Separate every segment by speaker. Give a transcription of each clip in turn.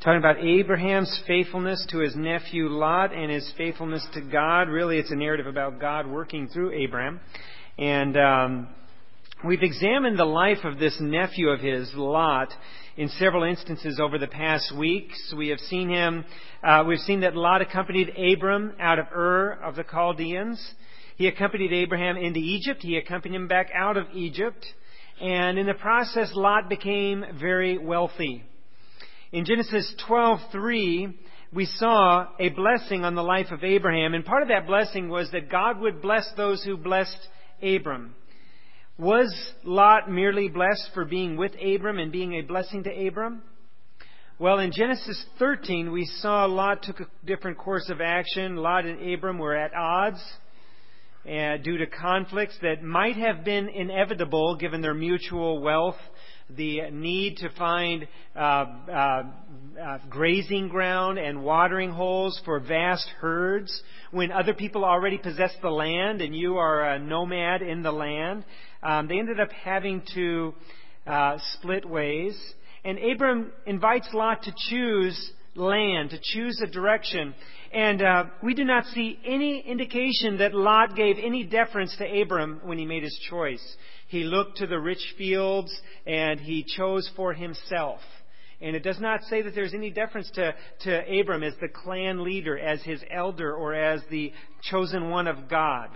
Speaker 1: talking about Abraham's faithfulness to his nephew Lot and his faithfulness to God. Really, it's a narrative about God working through Abraham. And we've examined the life of this nephew of his, Lot, in several instances over the past weeks. We've seen that Lot accompanied Abram out of Ur of the Chaldeans. He accompanied Abraham into Egypt. He accompanied him back out of Egypt. And in the process, Lot became very wealthy. In Genesis 12:3, we saw a blessing on the life of Abraham. And part of that blessing was that God would bless those who blessed Abram. Was Lot merely blessed for being with Abram and being a blessing to Abram? Well, in Genesis 13, we saw Lot took a different course of action. Lot and Abram were at odds due to conflicts that might have been inevitable given their mutual wealth, the need to find grazing ground and watering holes for vast herds when other people already possess the land and you are a nomad in the land. They ended up having to split ways. And Abram invites Lot to choose land, to choose a direction. And we do not see any indication that Lot gave any deference to Abram when he made his choice. He looked to the rich fields and he chose for himself. And it does not say that there's any deference to Abram as the clan leader, as his elder, or as the chosen one of God.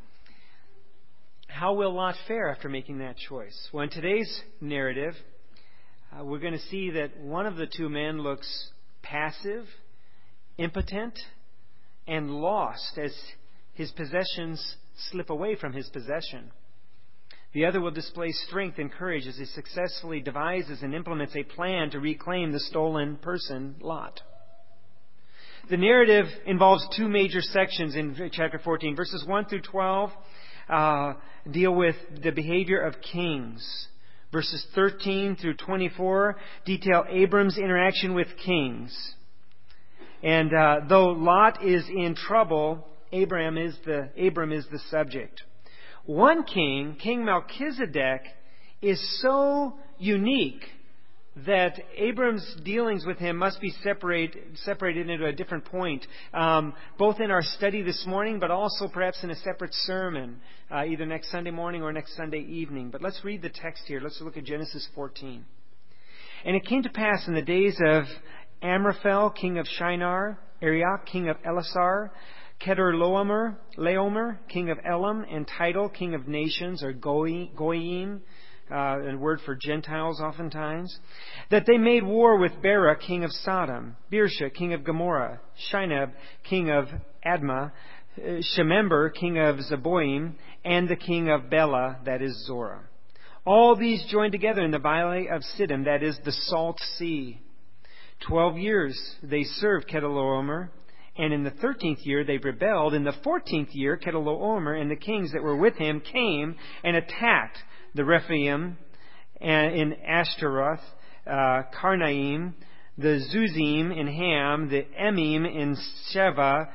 Speaker 1: How will Lot fare after making that choice? Well, in today's narrative, we're going to see that one of the two men looks passive, impotent, and lost as his possessions slip away from his possession. The other will display strength and courage as he successfully devises and implements a plan to reclaim the stolen person, Lot. The narrative involves two major sections in chapter 14. Verses 1 through 12 deal with the behavior of kings. Verses 13 through 24 detail Abram's interaction with kings. And though Lot is in trouble, Abram is the subject. One king, King Melchizedek, is so unique that Abram's dealings with him must be separated into a different point, both in our study this morning, but also perhaps in a separate sermon, either next Sunday morning or next Sunday evening. But let's read the text here. Let's look at Genesis 14. And it came to pass in the days of Amraphel, king of Shinar, Arioch, king of Elasar, Kedorlaomer, king of Elam, and Tidal, king of nations, or Goyim, a word for Gentiles oftentimes, that they made war with Bera, king of Sodom, Birsha, king of Gomorrah, Shinab, king of Admah, Shemember, king of Zeboim, and the king of Bela, that is Zorah. All these joined together in the valley of Siddim, that is the Salt Sea. 12 years they served Kedorlaomer, and in the 13th year they rebelled. In the 14th year, Kedorlaomer and the kings that were with him came and attacked the Rephaim in Ashtaroth, Karnaim, the Zuzim in Ham, the Emim in Sheva,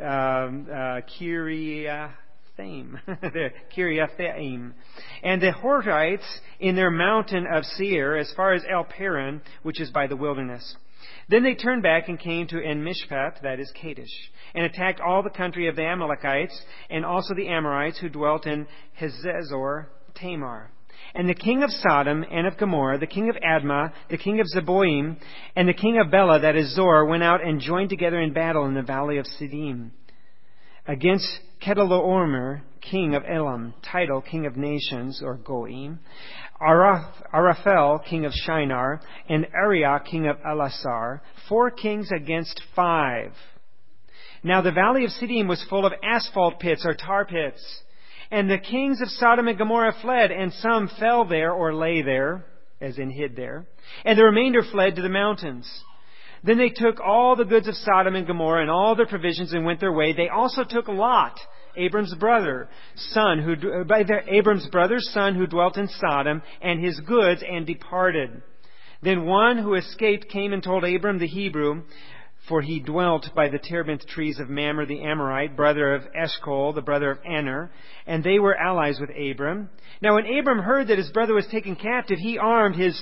Speaker 1: Kiriathaim, and the Horites in their mountain of Seir, as far as El Paran, which is by the wilderness. Then they turned back and came to En-Mishpat, that is Kadesh, and attacked all the country of the Amalekites, and also the Amorites who dwelt in Hazazor Tamar. And the king of Sodom and of Gomorrah, the king of Admah, the king of Zeboim, and the king of Bela, that is Zor, went out and joined together in battle in the valley of Siddim against Kedorlaomer, king of Elam, Tidal, king of nations, or Goim, Araphel, king of Shinar, and Arioch, king of Elasar, 4 kings against 5. Now the valley of Siddim was full of asphalt pits, or tar pits. And the kings of Sodom and Gomorrah fled, and some fell there, or lay there, as in hid there, and the remainder fled to the mountains. Then they took all the goods of Sodom and Gomorrah and all their provisions and went their way. They also took Lot, Abram's brother's son, who dwelt in Sodom, and his goods, and departed. Then one who escaped came and told Abram the Hebrew, for he dwelt by the terebinth trees of Mamre the Amorite, brother of Eshcol, the brother of Aner, and they were allies with Abram. Now when Abram heard that his brother was taken captive, he armed his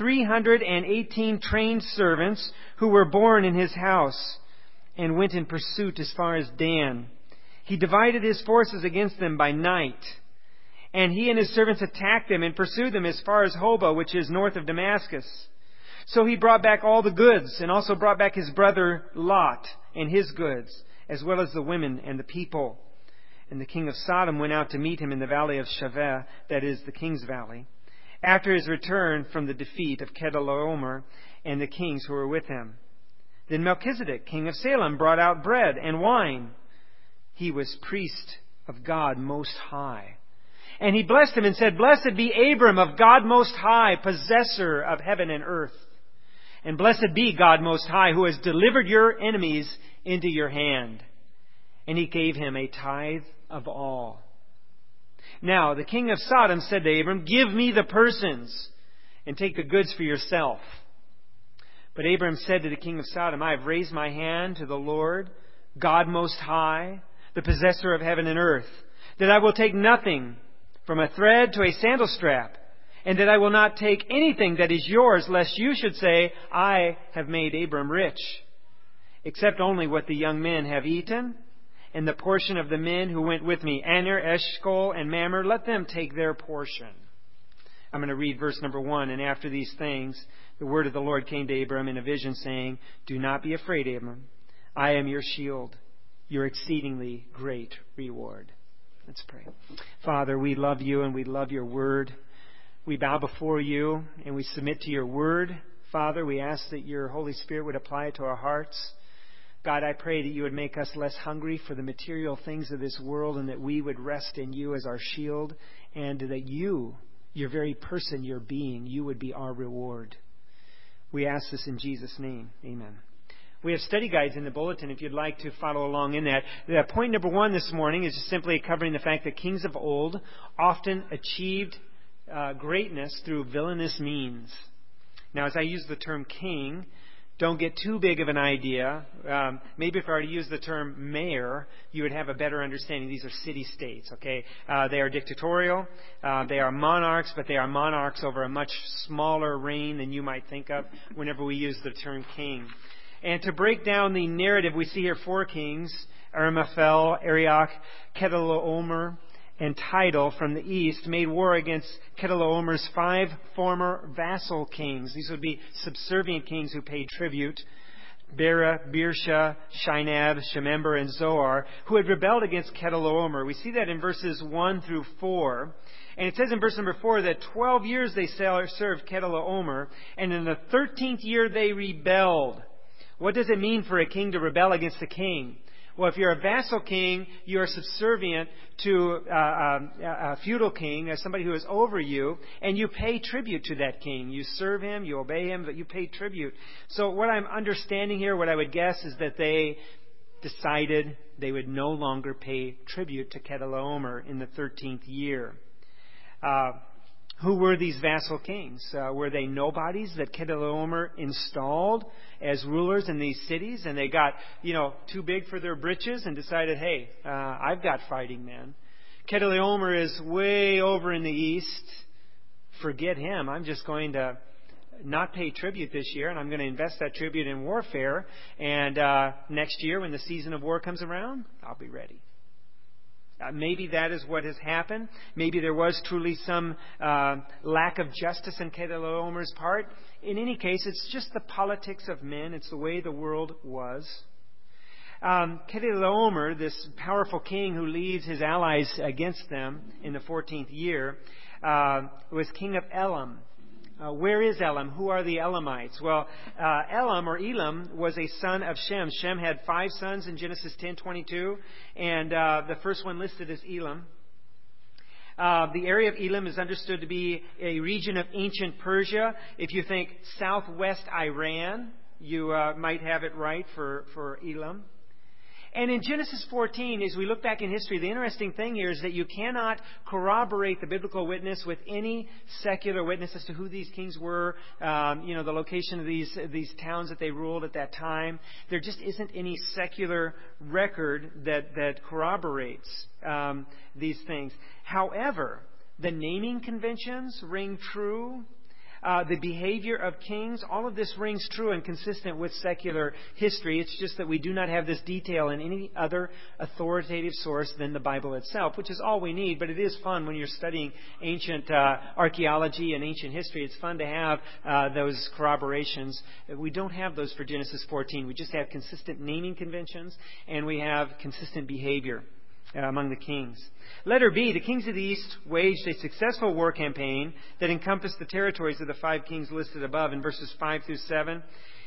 Speaker 1: 318 trained servants who were born in his house, and went in pursuit as far as Dan. He divided his forces against them by night, and he and his servants attacked them and pursued them as far as Hobah, which is north of Damascus. So he brought back all the goods, and also brought back his brother Lot and his goods, as well as the women and the people. And the king of Sodom went out to meet him in the valley of Shaveh, that is, the king's valley, after his return from the defeat of Kedorlaomer and the kings who were with him. Then Melchizedek, king of Salem, brought out bread and wine. He was priest of God Most High. And he blessed him and said, Blessed be Abram of God Most High, possessor of heaven and earth. And blessed be God Most High, who has delivered your enemies into your hand. And he gave him a tithe of all. Now the king of Sodom said to Abram, Give me the persons, and take the goods for yourself. But Abram said to the king of Sodom, I have raised my hand to the Lord, God Most High, the possessor of heaven and earth, that I will take nothing, from a thread to a sandal strap, and that I will not take anything that is yours, lest you should say, I have made Abram rich, except only what the young men have eaten, and the portion of the men who went with me, Aner, Eshcol, and Mamre, let them take their portion. I'm going to read verse number 1. And after these things, the word of the Lord came to Abram in a vision, saying, Do not be afraid, Abram. I am your shield, your exceedingly great reward. Let's pray. Father, we love you and we love your word. We bow before you and we submit to your word. Father, we ask that your Holy Spirit would apply it to our hearts. God, I pray that you would make us less hungry for the material things of this world, and that we would rest in you as our shield, and that you, your very person, your being, you would be our reward. We ask this in Jesus' name. Amen. We have study guides in the bulletin if you'd like to follow along in that. Point number 1 this morning is just simply covering the fact that kings of old often achieved greatness through villainous means. Now, as I use the term king, don't get too big of an idea. Maybe if I were to use the term mayor, you would have a better understanding. These are city-states, okay? They are dictatorial. They are monarchs, but they are monarchs over a much smaller reign than you might think of whenever we use the term king. And to break down the narrative, we see here 4 kings, Aramaphel, Arioch, Kedorlaomer, and Tidal from the east, made war against Kedorlaomer's 5 former vassal kings. These would be subservient kings who paid tribute. Bera, Birsha, Shinab, Shemember, and Zoar, who had rebelled against Kedorlaomer. We see that in verses 1 through 4. And it says in verse number 4 that 12 years they served Kedorlaomer, and in the 13th year they rebelled. What does it mean for a king to rebel against a king? Well, if you're a vassal king, you are subservient to a feudal king, as somebody who is over you, and you pay tribute to that king. You serve him, you obey him, but you pay tribute. So what I'm understanding here, what I would guess, is that they decided they would no longer pay tribute to Kedorlaomer in the 13th year. Who were these vassal kings? Were they nobodies that Kedorlaomer installed as rulers in these cities, and they got, too big for their britches and decided, hey, I've got fighting men. Kedorlaomer is way over in the east. Forget him. I'm just going to not pay tribute this year, and I'm going to invest that tribute in warfare. And next year, when the season of war comes around, I'll be ready. Maybe that is what has happened. Maybe there was truly some lack of justice in Kedorlaomer's part. In any case, it's just the politics of men. It's the way the world was. Kedorlaomer, this powerful king who leads his allies against them in the 14th year, was king of Elam. Where is Elam? Who are the Elamites? Well, Elam or Elam was a son of Shem. Shem had 5 sons in Genesis 10:22, and the first one listed is Elam. The area of Elam is understood to be a region of ancient Persia. If you think southwest Iran, you might have it right for Elam. And in Genesis 14, as we look back in history, the interesting thing here is that you cannot corroborate the biblical witness with any secular witness as to who these kings were, the location of these towns that they ruled at that time. There just isn't any secular record that corroborates these things. However, the naming conventions ring true. The behavior of kings, all of this rings true and consistent with secular history. It's just that we do not have this detail in any other authoritative source than the Bible itself, which is all we need. But it is fun when you're studying ancient archaeology and ancient history. It's fun to have those corroborations. We don't have those for Genesis 14. We just have consistent naming conventions, and we have consistent behavior among the kings. Letter B, the kings of the east waged a successful war campaign that encompassed the territories of the 5 kings listed above in verses 5 through 7.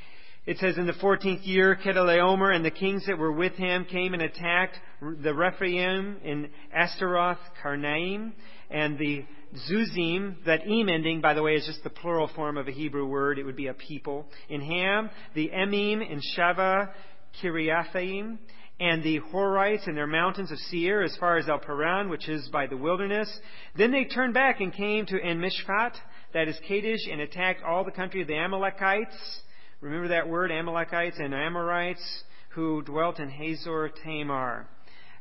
Speaker 1: It says, in the 14th year, Chedorlaomer and the kings that were with him came and attacked the Rephaim in Ashtaroth Karnaim, and the Zuzim, that im ending, by the way, is just the plural form of a Hebrew word. It would be a people. In Ham, the Emim in Shava Kiriathaim, and the Horites in their mountains of Seir as far as El Paran, which is by the wilderness. Then they turned back and came to En-Mishpat, that is Kadesh, and attacked all the country of the Amalekites. Remember that word, Amalekites and Amorites, who dwelt in Hazor Tamar.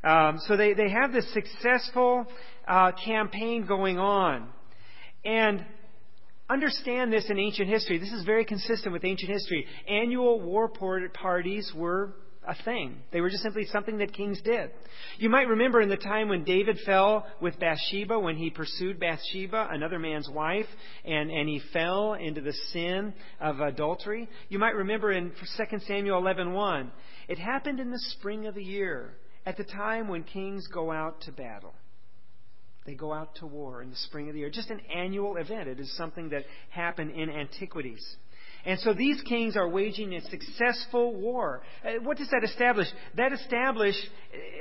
Speaker 1: So they have this successful campaign going on. And understand this in ancient history. This is very consistent with ancient history. Annual war parties were a thing. They were just simply something that kings did. You might remember in the time when David fell with Bathsheba, when he pursued Bathsheba, another man's wife, and he fell into the sin of adultery. You might remember in 2 Samuel 11:1, it happened in the spring of the year, at the time when kings go out to battle. They go out to war in the spring of the year. Just an annual event. It is something that happened in antiquities. And so these kings are waging a successful war. What does that establish? That establishes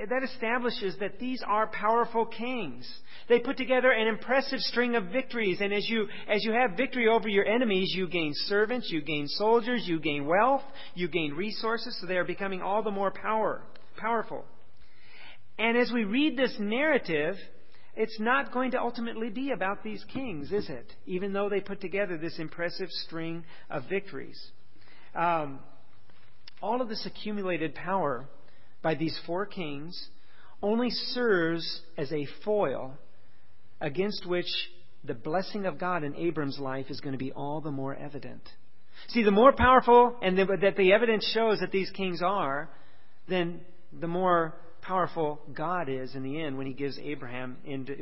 Speaker 1: that these are powerful kings. They put together an impressive string of victories. And as you have victory over your enemies, you gain servants, you gain soldiers, you gain wealth, you gain resources. So they are becoming all the more powerful. And as we read this narrative, it's not going to ultimately be about these kings, is it? Even though they put together this impressive string of victories. All of this accumulated power by these 4 kings only serves as a foil against which the blessing of God in Abram's life is going to be all the more evident. See, the more powerful and that the evidence shows that these kings are, then the more powerful God is in the end when He gives Abraham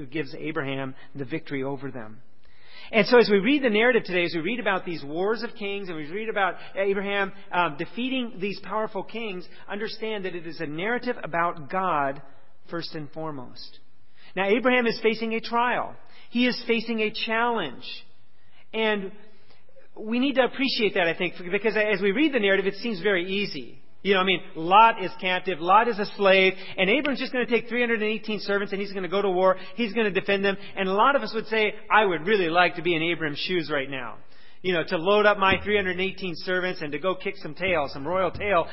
Speaker 1: the victory over them. And so as we read the narrative today, as we read about these wars of kings, and we read about Abraham defeating these powerful kings, understand that it is a narrative about God first and foremost. Now, Abraham is facing a trial. He is facing a challenge. And we need to appreciate that, I think, because as we read the narrative, it seems very easy. Lot is captive, Lot is a slave, and Abram's just going to take 318 servants and he's going to go to war, he's going to defend them. And a lot of us would say, I would really like to be in Abram's shoes right now. To load up my 318 servants and to go kick some tail, some royal tail,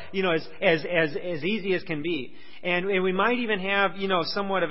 Speaker 1: as easy as can be. And we might even have, somewhat of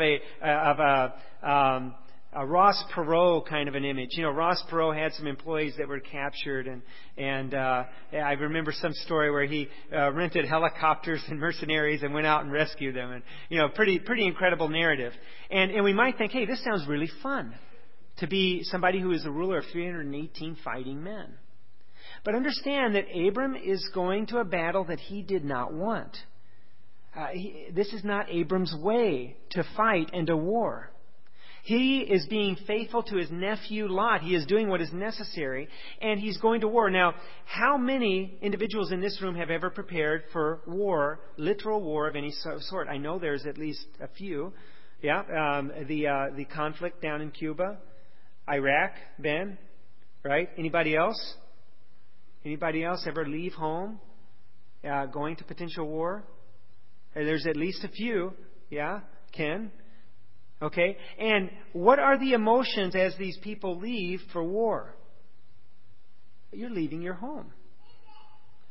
Speaker 1: a Ross Perot kind of an image. Ross Perot had some employees that were captured, and I remember some story where he rented helicopters and mercenaries and went out and rescued them. And pretty incredible narrative. And we might think, hey, this sounds really fun to be somebody who is the ruler of 318 fighting men. But understand that Abram is going to a battle that he did not want. This is not Abram's way to fight and to war. He is being faithful to his nephew Lot. He is doing what is necessary, and he's going to war. Now, how many individuals in this room have ever prepared for war, literal war of any sort? I know there's at least a few. Yeah, the conflict down in Cuba, Iraq, Ben, right? Anybody else? Anybody else ever leave home going to potential war? There's at least a few. Yeah, Ken? Okay? And what are the emotions as these people leave for war? You're leaving your home.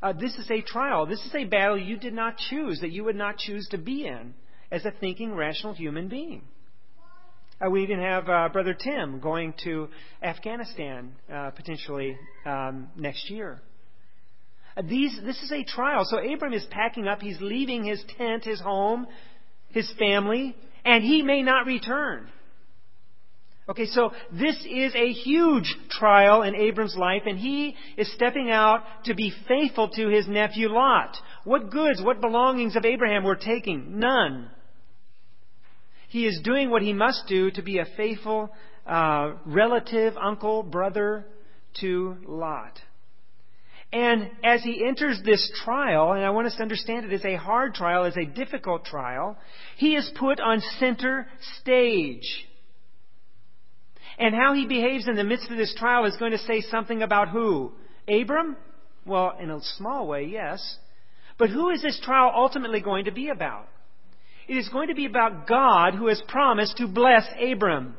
Speaker 1: This is a trial. This is a battle you did not choose, that you would not choose to be in as a thinking, rational human being. We even have Brother Tim going to Afghanistan potentially next year. This is a trial. So Abram is packing up. He's leaving his tent, his home, his family, and he may not return. Okay, so this is a huge trial in Abram's life, and he is stepping out to be faithful to his nephew Lot. What goods, what belongings of Abraham were taking? None. He is doing what he must do to be a faithful relative, uncle, brother to Lot. And as he enters this trial, and I want us to understand it as a hard trial, as a difficult trial, he is put on center stage. And how he behaves in the midst of this trial is going to say something about who? Abram? Well, in a small way, yes. But who is this trial ultimately going to be about? It is going to be about God, who has promised to bless Abram.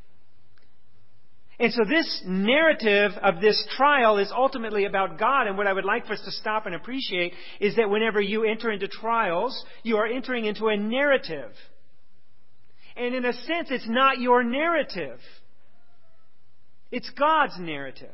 Speaker 1: And so this narrative of this trial is ultimately about God. And what I would like for us to stop and appreciate is that whenever you enter into trials, you are entering into a narrative. And in a sense, it's not your narrative. It's God's narrative.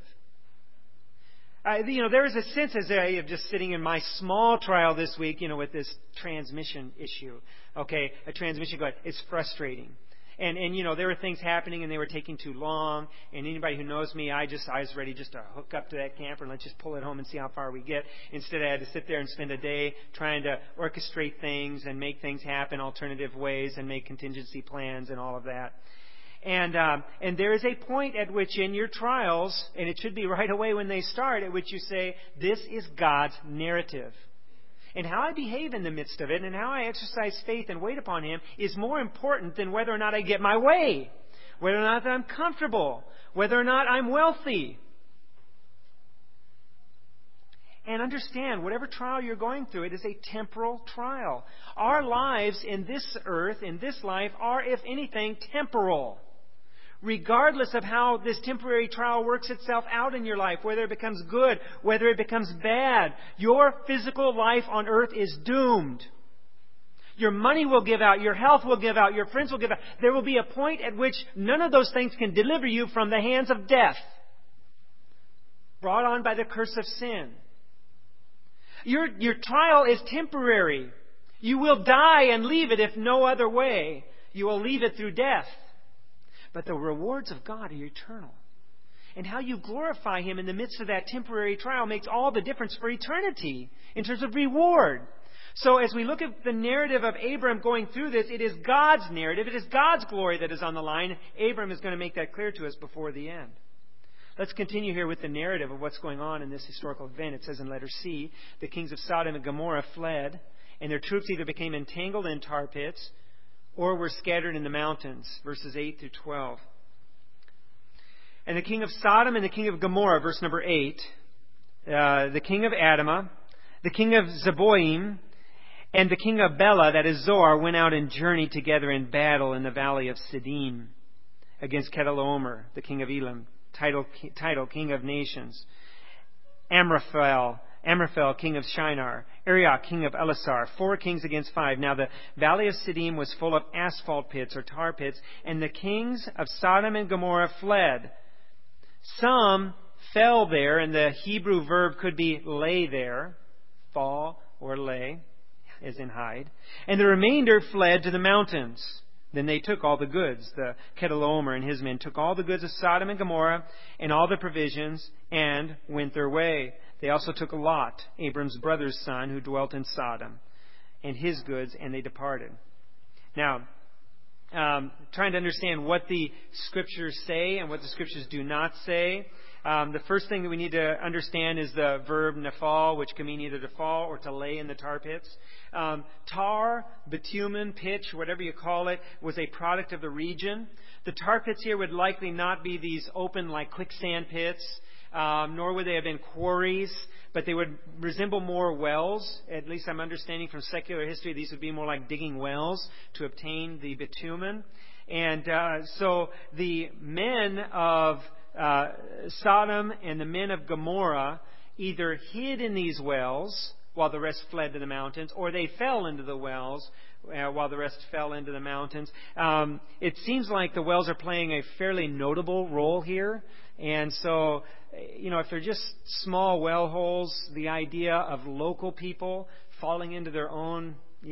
Speaker 1: There is a sense as I am just sitting in my small trial this week, with this transmission issue. Okay, a transmission going, it's frustrating. And there were things happening and they were taking too long. And anybody who knows me, I was ready just to hook up to that camper and let's just pull it home and see how far we get. Instead, I had to sit there and spend a day trying to orchestrate things and make things happen alternative ways and make contingency plans and all of that. And there is a point at which in your trials, and it should be right away when they start, at which you say, this is God's narrative. And how I behave in the midst of it and how I exercise faith and wait upon Him is more important than whether or not I get my way, whether or not I'm comfortable, whether or not I'm wealthy. And understand, whatever trial you're going through, it is a temporal trial. Our lives in this earth, in this life, are, if anything, temporal. Regardless of how this temporary trial works itself out in your life, whether it becomes good, whether it becomes bad, your physical life on earth is doomed. Your money will give out, your health will give out, your friends will give out. There will be a point at which none of those things can deliver you from the hands of death, brought on by the curse of sin. Your trial is temporary. You will die and leave it if no other way. You will leave it through death. But the rewards of God are eternal. And how you glorify Him in the midst of that temporary trial makes all the difference for eternity in terms of reward. So as we look at the narrative of Abram going through this, it is God's narrative. It is God's glory that is on the line. Abram is going to make that clear to us before the end. Let's continue here with the narrative of what's going on in this historical event. It says in letter C, the kings of Sodom and Gomorrah fled, and their troops either became entangled in tar pits or were scattered in the mountains. Verses 8 through 12. And the king of Sodom and the king of Gomorrah, verse number 8, the king of Admah, the king of Zeboim, and the king of Bela, that is Zoar, went out and journeyed together in battle in the valley of Siddim against Kedorlaomer, the king of Elam, title king of nations, Amraphel, king of Shinar, Arioch, king of Elasar, 4 kings against 5. Now the valley of Siddim was full of asphalt pits or tar pits, and the kings of Sodom and Gomorrah fled. Some fell there, and the Hebrew verb could be lay there, fall or lay, as in hide. And the remainder fled to the mountains. Then they took all the goods. The Kedorlaomer and his men took all the goods of Sodom and Gomorrah and all the provisions and went their way. They also took Lot, Abram's brother's son, who dwelt in Sodom, and his goods, and they departed. Now, trying to understand what the Scriptures say and what the Scriptures do not say. The first thing that we need to understand is the verb nephal, which can mean either to fall or to lay in the tar pits. Tar, bitumen, pitch, whatever you call it, was a product of the region. The tar pits here would likely not be these open like quicksand pits, nor would they have been quarries, but they would resemble more wells. At least I'm understanding from secular history, these would be more like digging wells to obtain the bitumen. And so the men of Sodom and the men of Gomorrah either hid in these wells while the rest fled to the mountains, or they fell into the wells while the rest fell into the mountains. It seems like the wells are playing a fairly notable role here. And so, if they're just small well holes, the idea of local people falling into their own,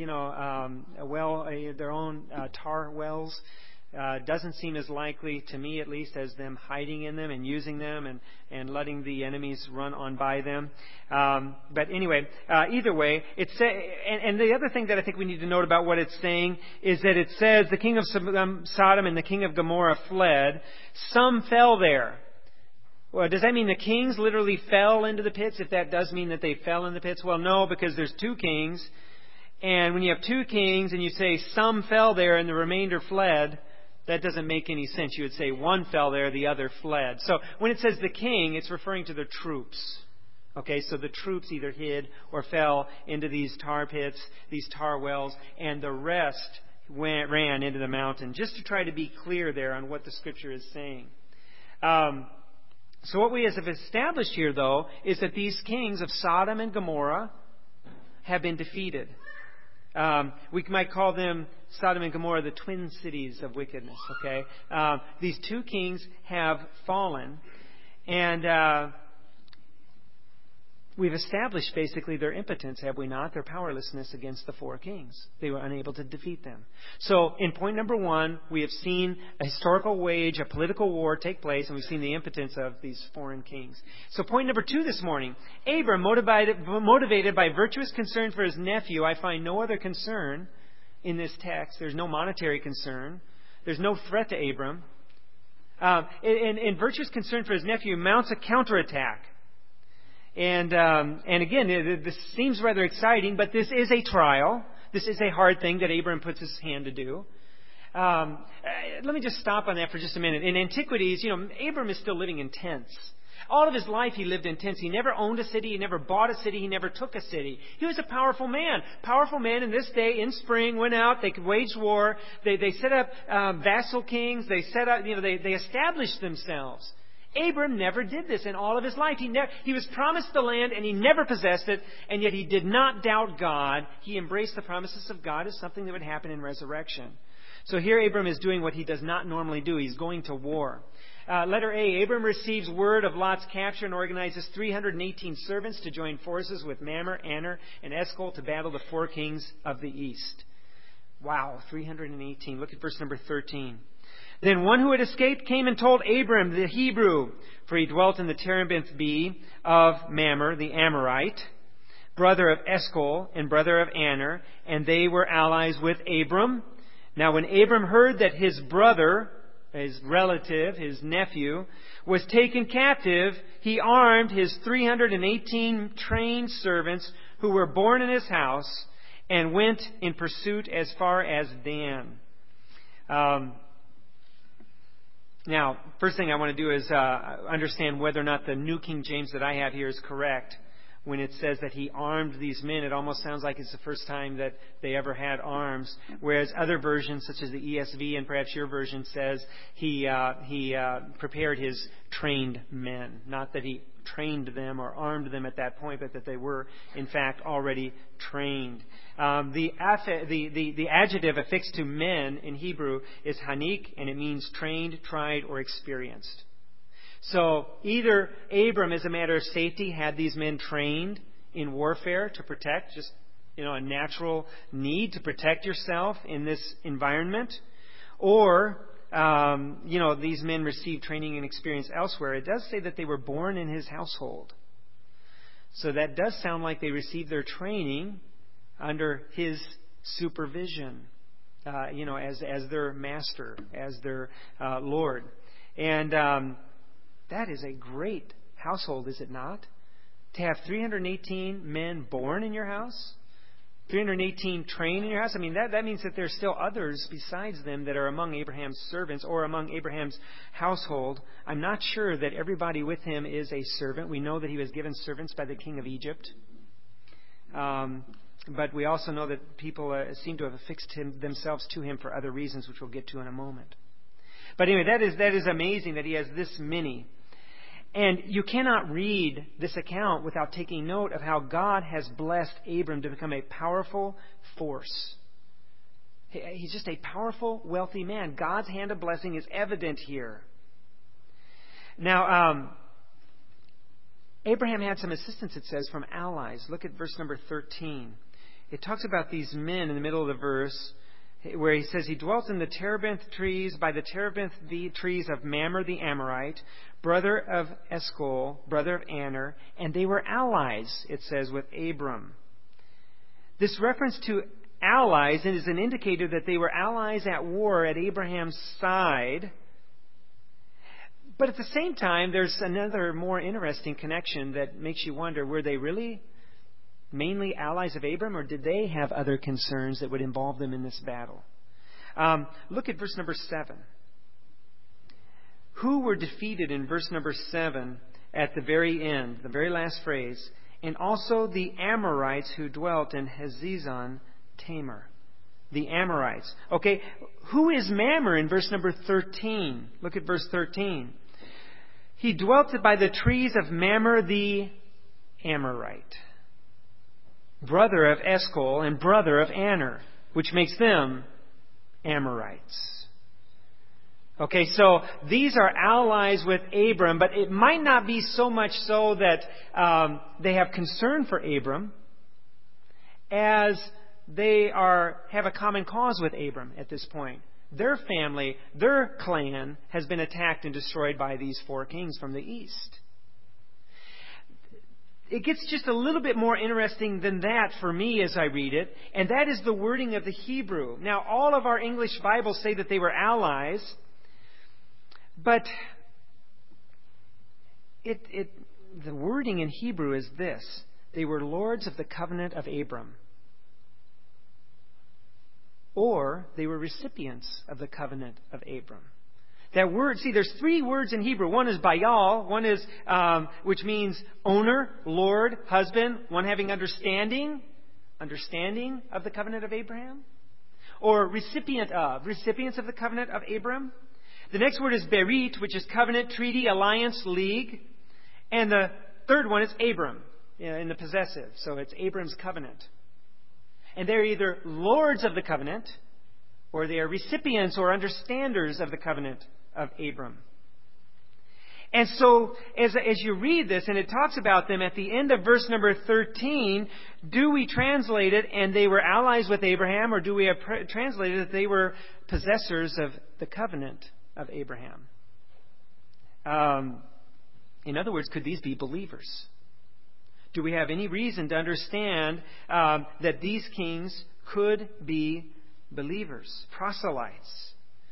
Speaker 1: their own tar wells, doesn't seem as likely, to me at least, as them hiding in them and using them and letting the enemies run on by them. But anyway, either way, and the other thing that I think we need to note about what it's saying is that it says the king of Sodom and the king of Gomorrah fled. Some fell there. Well, does that mean the kings literally fell into the pits? If that does mean that they fell in the pits? Well, no, because there's two kings. And when you have two kings and you say some fell there and the remainder fled, that doesn't make any sense. You would say one fell there, the other fled. So when it says the king, it's referring to the troops. Okay, so the troops either hid or fell into these tar pits, these tar wells, and the rest ran into the mountain. Just to try to be clear there on what the Scripture is saying. So what we have established here, though, is that these kings of Sodom and Gomorrah have been defeated. We might call them, Sodom and Gomorrah, the twin cities of wickedness, okay? These two kings have fallen, and we've established basically their impotence, have we not? Their powerlessness against the four kings. They were unable to defeat them. So in point number 1, we have seen a historical wage, a political war take place, and we've seen the impotence of these foreign kings. So point number 2 this morning, Abram, motivated by virtuous concern for his nephew. I find no other concern in this text. There's no monetary concern. There's no threat to Abram. In virtuous concern for his nephew, mounts a counterattack. And again, this seems rather exciting, but this is a trial. This is a hard thing that Abram puts his hand to do. Let me just stop on that for just a minute. In antiquities, Abram is still living in tents. All of his life he lived in tents. He never owned a city. He never bought a city. He never took a city. He was a powerful man. Powerful men in this day, in spring, went out. They waged war. They set up vassal kings. They set up, they established themselves. Abram never did this in all of his life. He was promised the land and he never possessed it, and yet he did not doubt God. He embraced the promises of God as something that would happen in resurrection. So here Abram is doing what he does not normally do. He's going to war. Letter A, Abram receives word of Lot's capture and organizes 318 servants to join forces with Mamre, Aner, and Eshcol to battle the four kings of the east. Wow, 318. Look at verse number 13. Then one who had escaped came and told Abram the Hebrew, for he dwelt in the Terebinth Bee of Mamre, the Amorite, brother of Eshcol and brother of Aner, and they were allies with Abram. Now when Abram heard that his brother, his relative, his nephew, was taken captive, he armed his 318 trained servants who were born in his house and went in pursuit as far as Dan. Now, first thing I want to do is understand whether or not the New King James that I have here is correct. When it says that he armed these men, it almost sounds like it's the first time that they ever had arms. Whereas other versions, such as the ESV and perhaps your version, says he prepared his trained men. Not that he trained them or armed them at that point, but that they were, in fact, already trained. The adjective affixed to men in Hebrew is hanik, and it means trained, tried, or experienced. So either Abram, as a matter of safety, had these men trained in warfare to protect, just a natural need to protect yourself in this environment, or these men received training and experience elsewhere. It does say that they were born in his household. So that does sound like they received their training under his supervision, as their master, as their Lord. And that is a great household, is it not? To have 318 men born in your house, 318 trained in your house. I mean, that means that there's still others besides them that are among Abraham's servants or among Abraham's household. I'm not sure that everybody with him is a servant. We know that he was given servants by the king of Egypt. But we also know that people seem to have affixed themselves to him for other reasons, which we'll get to in a moment. But anyway, that is amazing that he has this many. And you cannot read this account without taking note of how God has blessed Abram to become a powerful force. He's just a powerful, wealthy man. God's hand of blessing is evident here. Now, Abraham had some assistance, it says, from allies. Look at verse number 13. It talks about these men in the middle of the verse where he says, he dwelt in the terebinth trees, by the terebinth trees of Mamre the Amorite, brother of Eshcol, brother of Aner, and they were allies, it says, with Abram. This reference to allies is an indicator that they were allies at war at Abraham's side. But at the same time, there's another more interesting connection that makes you wonder, were they really mainly allies of Abram, or did they have other concerns that would involve them in this battle? Look at verse number 7. Who were defeated in verse number 7 at the very end, the very last phrase? And also the Amorites who dwelt in Hazezon Tamar. The Amorites. Okay, who is Mamre in verse number 13? Look at verse 13. He dwelt by the trees of Mamre the Amorite, brother of Eshcol and brother of Aner, which makes them Amorites. Okay, so these are allies with Abram, but it might not be so much so that they have concern for Abram as they have a common cause with Abram at this point. Their family, their clan, has been attacked and destroyed by these four kings from the east. It gets just a little bit more interesting than that for me as I read it, and that is the wording of the Hebrew. Now, all of our English Bibles say that they were allies, but the wording in Hebrew is this: they were lords of the covenant of Abram, or they were recipients of the covenant of Abram. That word, see, there's three words in Hebrew. One is bayal, one is, which means owner, lord, husband, one having understanding of the covenant of Abraham. Or recipients of the covenant of Abram. The next word is berit, which is covenant, treaty, alliance, league. And the third one is Abram, in the possessive. So it's Abram's covenant. And they're either lords of the covenant, or they are recipients or understanders of the covenant of Abram. And so, as you read this, and it talks about them at the end of verse number 13, do we translate it, and they were allies with Abraham, or do we have translated that they were possessors of the covenant of Abraham? In other words, could these be believers? Do we have any reason to understand that these kings could be believers, proselytes?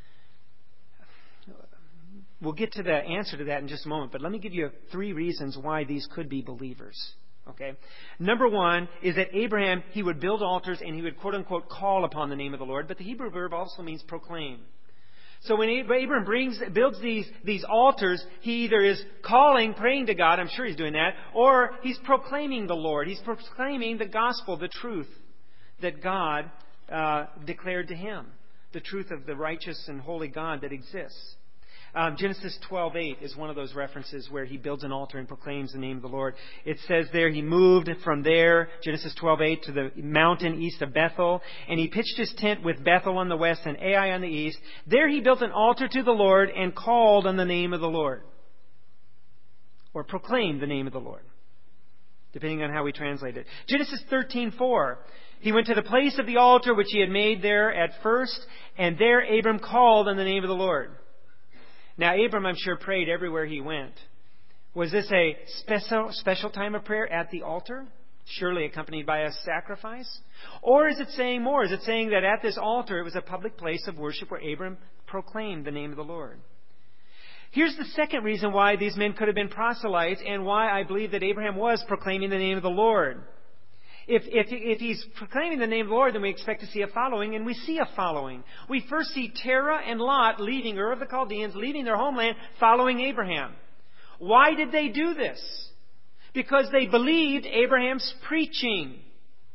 Speaker 1: We'll get to the answer to that in just a moment, but let me give you three reasons why these could be believers. Okay. Number one is that Abraham, he would build altars and he would, quote unquote, call upon the name of the Lord, but the Hebrew verb also means proclaim. So when Abraham builds these altars, he either is calling, praying to God, I'm sure he's doing that, or he's proclaiming the Lord. He's proclaiming the gospel, the truth that God declared to him, the truth of the righteous and holy God that exists. Genesis 12:8 is one of those references where he builds an altar and proclaims the name of the Lord. It says there he moved from there, Genesis 12:8, to the mountain east of Bethel, and he pitched his tent with Bethel on the west and Ai on the east. There he built an altar to the Lord and called on the name of the Lord, or proclaimed the name of the Lord, depending on how we translate it. Genesis 13:4. He went to the place of the altar which he had made there at first, and there Abram called on the name of the Lord. Now, Abram, I'm sure, prayed everywhere he went. Was this a special time of prayer at the altar, surely accompanied by a sacrifice? Or is it saying more? Is it saying that at this altar it was a public place of worship where Abram proclaimed the name of the Lord? Here's the second reason why these men could have been proselytes and why I believe that Abraham was proclaiming the name of the Lord. If he's proclaiming the name of the Lord, then we expect to see a following, and we see a following. We first see Terah and Lot leaving Ur of the Chaldeans, leaving their homeland, following Abraham. Why did they do this? Because they believed Abraham's preaching.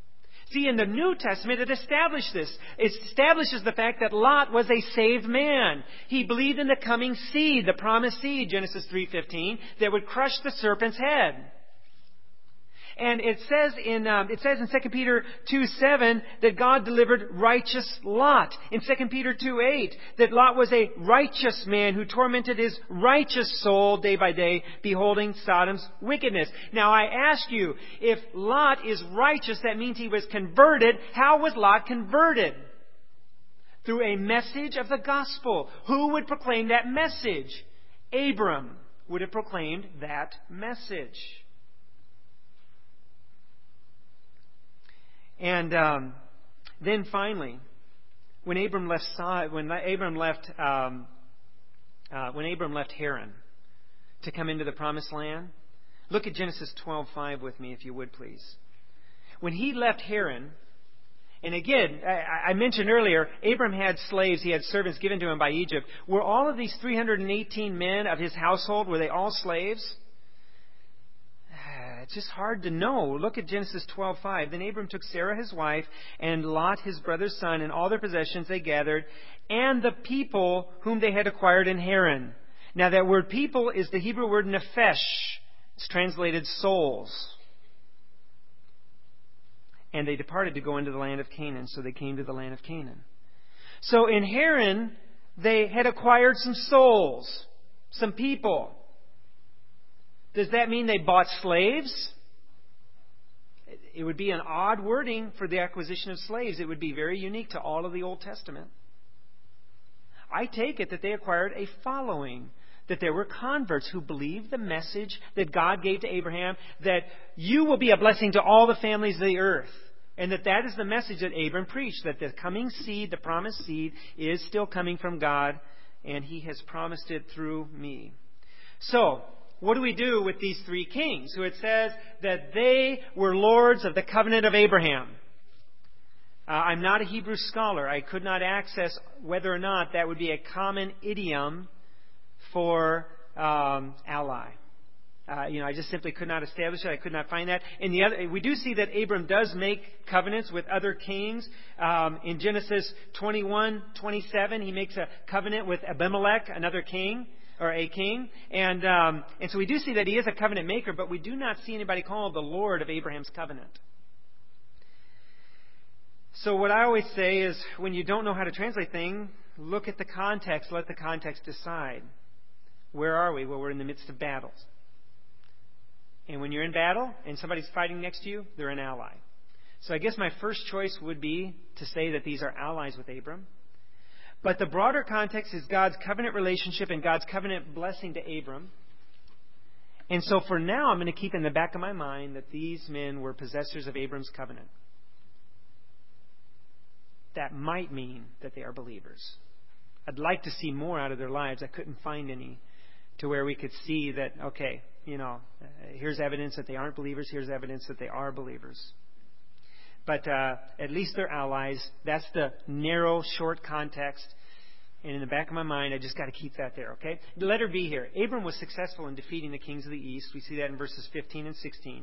Speaker 1: See, in the New Testament, it established this. It establishes the fact that Lot was a saved man. He believed in the coming seed, the promised seed, Genesis 3:15, that would crush the serpent's head. And it says in 2 Peter 2:7 that God delivered righteous Lot. In 2 Peter 2:8 that Lot was a righteous man who tormented his righteous soul day by day, beholding Sodom's wickedness. Now I ask you, if Lot is righteous, that means he was converted. How was Lot converted? Through a message of the gospel. Who would proclaim that message? Abram would have proclaimed that message. And then finally, when Abram left Haran to come into the Promised Land, look at Genesis 12:5 with me, if you would, please. When he left Haran, and again, I mentioned earlier, Abram had slaves; he had servants given to him by Egypt. Were all of these 318 men of his household, were they all slaves? It's just hard to know. Look at Genesis 12:5. Then Abram took Sarah his wife and Lot his brother's son and all their possessions they gathered and the people whom they had acquired in Haran. Now that word people is the Hebrew word nephesh. It's translated souls. And they departed to go into the land of Canaan. So they came to the land of Canaan. So in Haran, they had acquired some souls, some people. Does that mean they bought slaves? It would be an odd wording for the acquisition of slaves. It would be very unique to all of the Old Testament. I take it that they acquired a following, that there were converts who believed the message that God gave to Abraham, that you will be a blessing to all the families of the earth. And that is the message that Abram preached, that the coming seed, the promised seed, is still coming from God, and He has promised it through me. So, what do we do with these three kings who it says that they were lords of the covenant of Abraham? I'm not a Hebrew scholar. I could not access whether or not that would be a common idiom for ally. I just simply could not establish it. I could not find that. We do see that Abram does make covenants with other kings. In Genesis 21:27, he makes a covenant with Abimelech, another king. Or a king. And so we do see that he is a covenant maker, but we do not see anybody called the Lord of Abraham's covenant. So what I always say is, when you don't know how to translate things, look at the context. Let the context decide. Where are we? Well, we're in the midst of battles. And when you're in battle and somebody's fighting next to you, they're an ally. So I guess my first choice would be to say that these are allies with Abram. But the broader context is God's covenant relationship and God's covenant blessing to Abram. And so for now, I'm going to keep in the back of my mind that these men were possessors of Abram's covenant. That might mean that they are believers. I'd like to see more out of their lives. I couldn't find any to where we could see that, okay, here's evidence that they aren't believers. Here's evidence that they are believers. But at least they're allies. That's the narrow, short context. And in the back of my mind, I just got to keep that there, okay? The letter B here. Abram was successful in defeating the kings of the east. We see that in verses 15 and 16.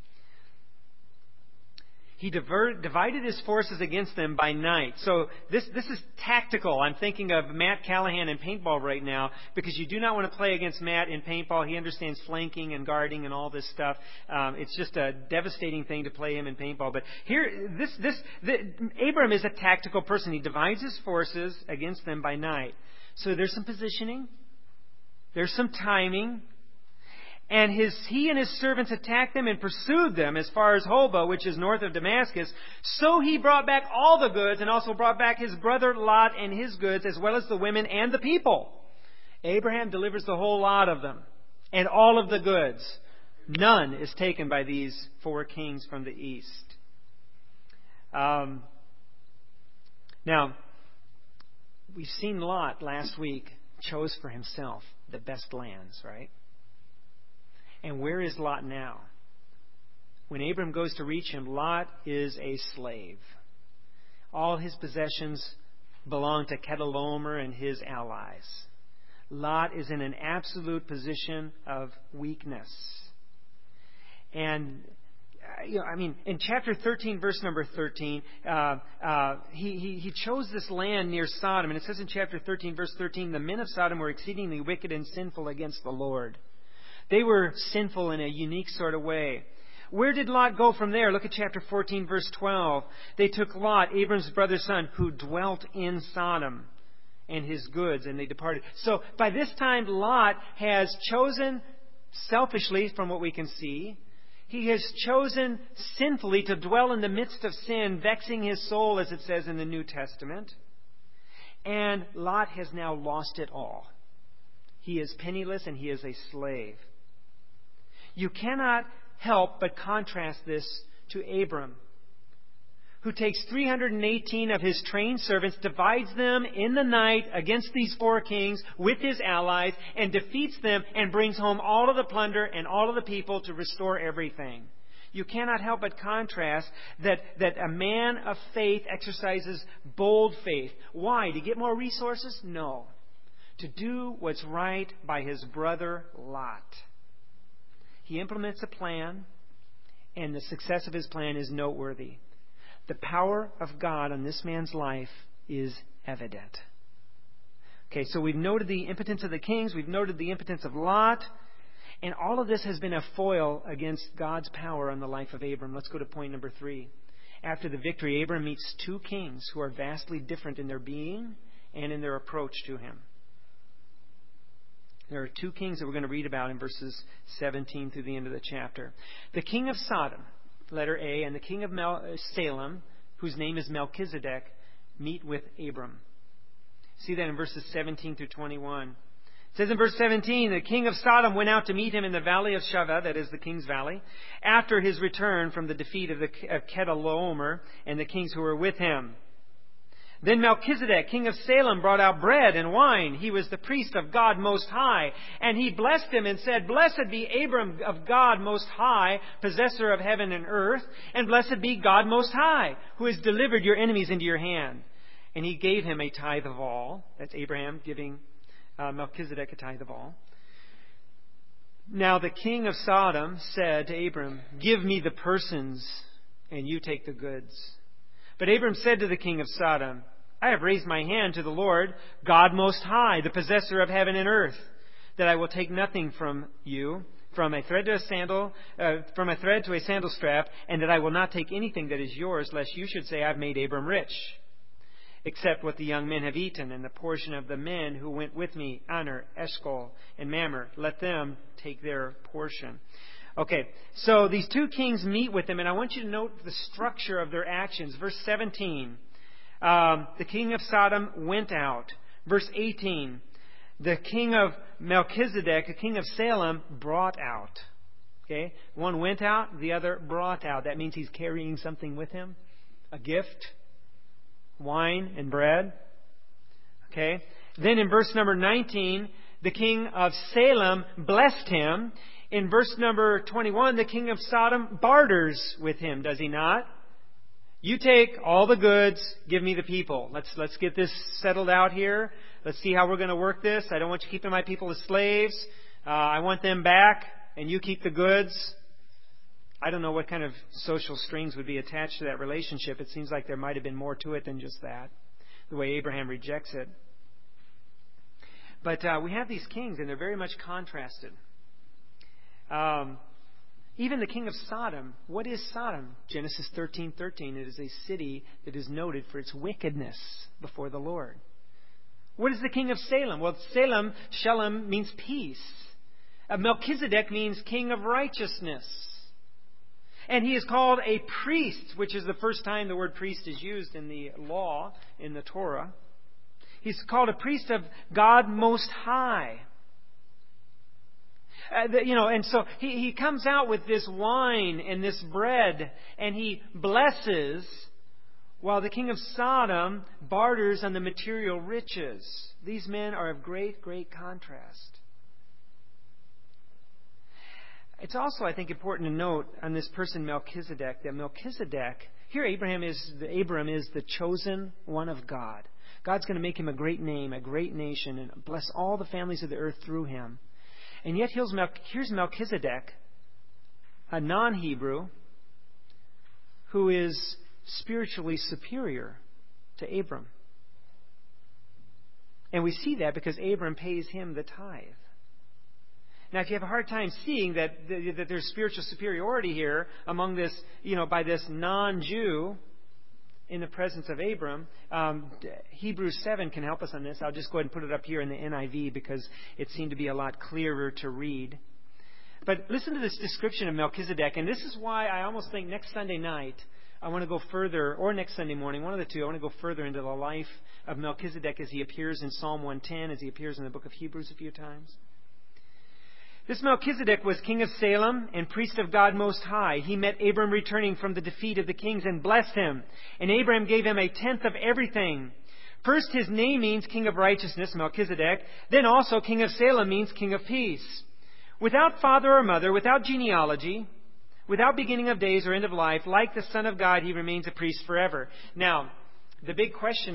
Speaker 1: He divided his forces against them by night. So this is tactical. I'm thinking of Matt Callahan in paintball right now, because you do not want to play against Matt in paintball. He understands flanking and guarding and all this stuff. It's just a devastating thing to play him in paintball. But here, Abram is a tactical person. He divides his forces against them by night. So there's some positioning. There's some timing. And he and his servants attacked them and pursued them as far as Hobah, which is north of Damascus. So he brought back all the goods and also brought back his brother Lot and his goods, as well as the women and the people. Abraham delivers the whole lot of them and all of the goods. None is taken by these four kings from the east. Now, we've seen Lot last week chose for himself the best lands, right? And where is Lot now? When Abram goes to reach him, Lot is a slave. All his possessions belong to Chedorlaomer and his allies. Lot is in an absolute position of weakness. And in chapter 13, verse number 13, he chose this land near Sodom. And it says in chapter 13, verse 13, the men of Sodom were exceedingly wicked and sinful against the Lord. They were sinful in a unique sort of way. Where did Lot go from there? Look at chapter 14, verse 12. They took Lot, Abram's brother's son, who dwelt in Sodom, and his goods, and they departed. So by this time, Lot has chosen selfishly, from what we can see, he has chosen sinfully to dwell in the midst of sin, vexing his soul, as it says in the New Testament. And Lot has now lost it all. He is penniless and he is a slave. You cannot help but contrast this to Abram, who takes 318 of his trained servants, divides them in the night against these four kings with his allies, and defeats them and brings home all of the plunder and all of the people to restore everything. You cannot help but contrast that a man of faith exercises bold faith. Why? To get more resources? No. To do what's right by his brother Lot. He implements a plan, and the success of his plan is noteworthy. The power of God on this man's life is evident. Okay, so we've noted the impotence of the kings. We've noted the impotence of Lot. And all of this has been a foil against God's power on the life of Abram. Let's go to point number 3. After the victory, Abram meets two kings who are vastly different in their being and in their approach to him. There are two kings that we're going to read about in verses 17 through the end of the chapter. The king of Sodom, letter A, and the king of Salem, whose name is Melchizedek, meet with Abram. See that in verses 17 through 21. It says in verse 17, the king of Sodom went out to meet him in the valley of Shaveh, that is the king's valley, after his return from the defeat of Chedorlaomer and the kings who were with him. Then Melchizedek, king of Salem, brought out bread and wine. He was the priest of God Most High. And he blessed him and said, Blessed be Abram of God Most High, possessor of heaven and earth, and blessed be God Most High, who has delivered your enemies into your hand. And he gave him a tithe of all. That's Abraham giving Melchizedek a tithe of all. Now the king of Sodom said to Abram, Give me the persons, and you take the goods. But Abram said to the king of Sodom, I have raised my hand to the Lord, God Most High, the possessor of heaven and earth, that I will take nothing from you, from a thread to a sandal strap, and that I will not take anything that is yours, lest you should say, I've made Abram rich, except what the young men have eaten, and the portion of the men who went with me, Aner, Eshcol, and Mamre. Let them take their portion. Okay, so these two kings meet with him, and I want you to note the structure of their actions. Verse 17, the king of Sodom went out. Verse 18, the king of Melchizedek, the king of Salem, brought out. Okay, one went out, the other brought out. That means he's carrying something with him, a gift, wine and bread. Okay, then in verse number 19, the king of Salem blessed him. In verse number 21, the king of Sodom barters with him, does he not? You take all the goods, give me the people. Let's get this settled out here. Let's see how we're going to work this. I don't want you keeping my people as slaves. I want them back, and you keep the goods. I don't know what kind of social strings would be attached to that relationship. It seems like there might have been more to it than just that, the way Abraham rejects it. But we have these kings, and they're very much contrasted. Even the king of Sodom. What is Sodom? Genesis 13:13. It is a city that is noted for its wickedness before the Lord. What is the king of Salem? Well, Shalom means peace. Melchizedek means king of righteousness. And he is called a priest, which is the first time the word priest is used in the law, in the Torah. He's called a priest of God Most High. And so he comes out with this wine and this bread, and he blesses, while the king of Sodom barters on the material riches. These men are of great, great contrast. It's also, I think, important to note on this person Melchizedek, that Melchizedek, here Abram is the chosen one of God. God's going to make him a great name, a great nation, and bless all the families of the earth through him. And yet here's Melchizedek, a non-Hebrew, who is spiritually superior to Abram. And we see that because Abram pays him the tithe. Now, if you have a hard time seeing that there's spiritual superiority here among this, by this non-Jew in the presence of Abram, Hebrews 7 can help us on this. I'll just go ahead and put it up here in the NIV because it seemed to be a lot clearer to read. But listen to this description of Melchizedek, and this is why I almost think next Sunday night I want to go further, or next Sunday morning, one of the two, I want to go further into the life of Melchizedek as he appears in Psalm 110, as he appears in the book of Hebrews a few times. This Melchizedek was king of Salem and priest of God Most High. He met Abram returning from the defeat of the kings and blessed him. And Abram gave him a tenth of everything. First, his name means king of righteousness, Melchizedek. Then also king of Salem means king of peace. Without father or mother, without genealogy, without beginning of days or end of life, like the Son of God, he remains a priest forever. Now, the big question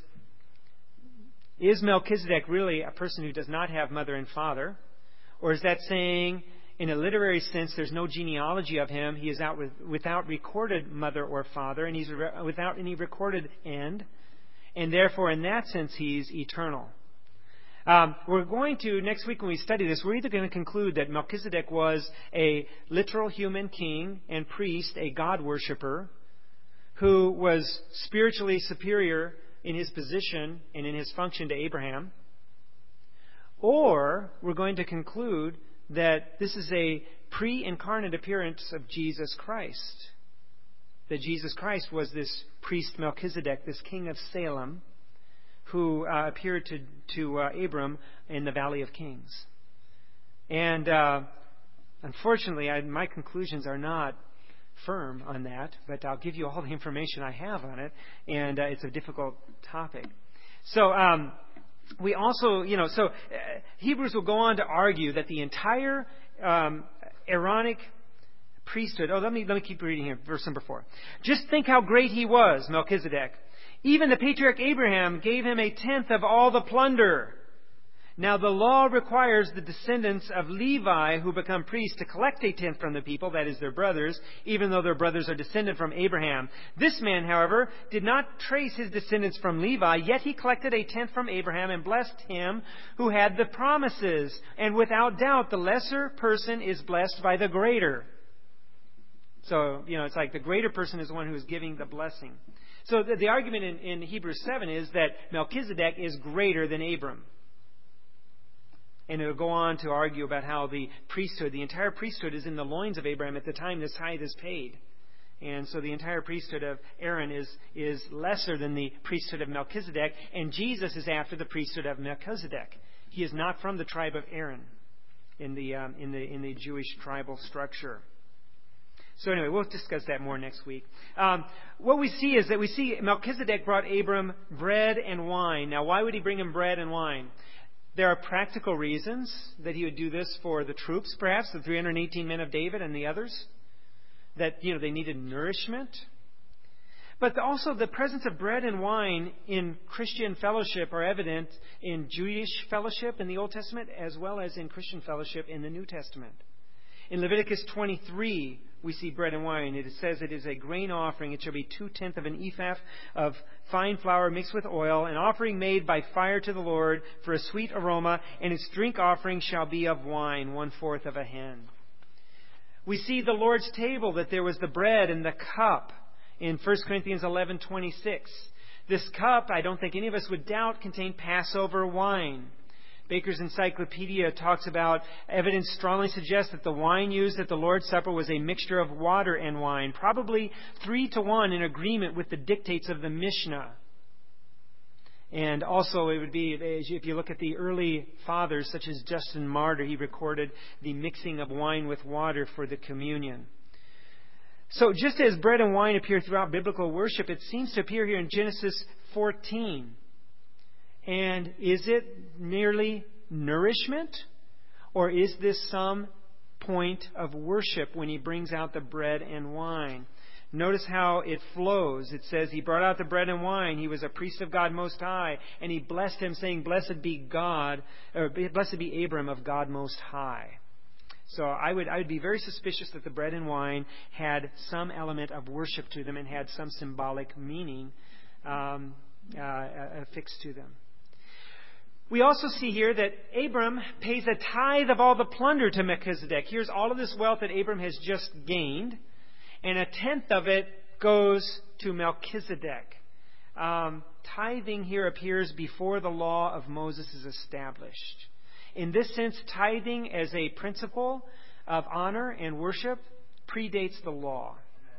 Speaker 1: is Melchizedek really a person who does not have mother and father? Or is that saying, in a literary sense, there's no genealogy of him, he is out without recorded mother or father, and he's without any recorded end, and therefore, in that sense, he's eternal? We're going to, next week when we study this, we're either going to conclude that Melchizedek was a literal human king and priest, a God worshiper, who was spiritually superior in his position and in his function to Abraham. Or we're going to conclude that this is a pre-incarnate appearance of Jesus Christ. That Jesus Christ was this priest Melchizedek, this king of Salem, who appeared to Abram in the Valley of Kings. And unfortunately, my conclusions are not firm on that, but I'll give you all the information I have on it, and it's a difficult topic. So, we also, Hebrews will go on to argue that the entire Aaronic priesthood. Let me keep reading here, verse number 4. Just think how great he was, Melchizedek. Even the patriarch Abraham gave him a tenth of all the plunder. Now the law requires the descendants of Levi who become priests to collect a tenth from the people, that is their brothers, even though their brothers are descended from Abraham. This man, however, did not trace his descendants from Levi, yet he collected a tenth from Abraham and blessed him who had the promises. And without doubt, the lesser person is blessed by the greater. So, it's like the greater person is the one who is giving the blessing. So the argument in Hebrews 7 is that Melchizedek is greater than Abram. And it'll go on to argue about how the priesthood, the entire priesthood is in the loins of Abraham at the time this tithe is paid. And so the entire priesthood of Aaron is lesser than the priesthood of Melchizedek, and Jesus is after the priesthood of Melchizedek. He is not from the tribe of Aaron in the Jewish tribal structure. So anyway, we'll discuss that more next week. What we see is that Melchizedek brought Abram bread and wine. Now, why would he bring him bread and wine? There are practical reasons that he would do this for the troops, perhaps, the 318 men of David and the others, that, they needed nourishment. But also the presence of bread and wine in Christian fellowship are evident in Jewish fellowship in the Old Testament as well as in Christian fellowship in the New Testament. In Leviticus 23, we see bread and wine. It says it is a grain offering. It shall be 2/10 of an ephah of fine flour mixed with oil, an offering made by fire to the Lord for a sweet aroma, and its drink offering shall be of wine, 1/4 of a hin. We see the Lord's table, that there was the bread and the cup in 1 Corinthians 11:26. This cup, I don't think any of us would doubt, contained Passover wine. Baker's Encyclopedia talks about evidence strongly suggests that the wine used at the Lord's Supper was a mixture of water and wine, probably 3-to-1 in agreement with the dictates of the Mishnah. And also it would be, if you look at the early fathers, such as Justin Martyr, he recorded the mixing of wine with water for the communion. So just as bread and wine appear throughout biblical worship, it seems to appear here in Genesis 14. And is it merely nourishment? Or is this some point of worship when he brings out the bread and wine? Notice how it flows. It says he brought out the bread and wine. He was a priest of God Most High. And he blessed him, saying, Blessed be God, or blessed be Abram of God Most High. So I would be very suspicious that the bread and wine had some element of worship to them and had some symbolic meaning affixed to them. We also see here that Abram pays a tithe of all the plunder to Melchizedek. Here's all of this wealth that Abram has just gained, and a tenth of it goes to Melchizedek. Tithing here appears before the law of Moses is established. In this sense, tithing as a principle of honor and worship predates the law.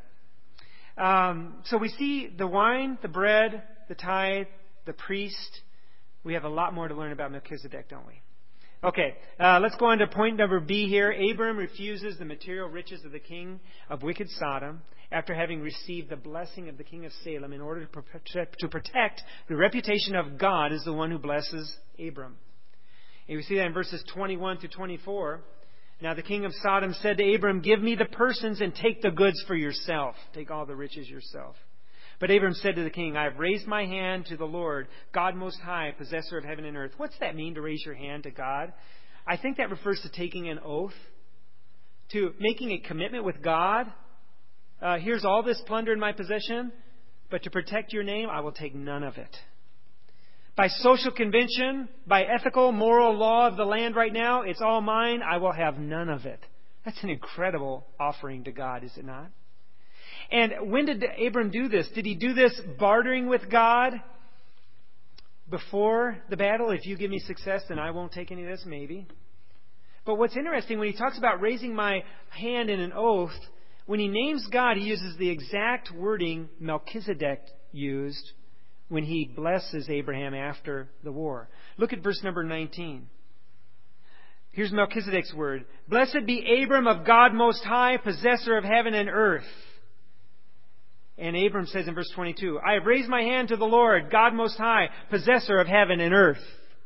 Speaker 1: So we see the wine, the bread, the tithe, the priest. We have a lot more to learn about Melchizedek, don't we? Okay, let's go on to point number B here. Abram refuses the material riches of the king of wicked Sodom after having received the blessing of the king of Salem in order to protect the reputation of God as the one who blesses Abram. And we see that in verses 21 to 24. Now the king of Sodom said to Abram, "Give me the persons and take the goods for yourself." Take all the riches yourself. But Abram said to the king, "I have raised my hand to the Lord, God Most High, possessor of heaven and earth." What's that mean, to raise your hand to God? I think that refers to taking an oath, to making a commitment with God. Here's all this plunder in my possession, but to protect your name, I will take none of it. By social convention, by ethical, moral law of the land right now, it's all mine, I will have none of it. That's an incredible offering to God, is it not? And when did Abram do this? Did he do this bartering with God before the battle? If you give me success, then I won't take any of this, maybe. But what's interesting, when he talks about raising my hand in an oath, when he names God, he uses the exact wording Melchizedek used when he blesses Abraham after the war. Look at verse number 19. Here's Melchizedek's word. "Blessed be Abram of God Most High, possessor of heaven and earth." And Abram says in verse 22, "I have raised my hand to the Lord, God Most High, possessor of heaven and earth."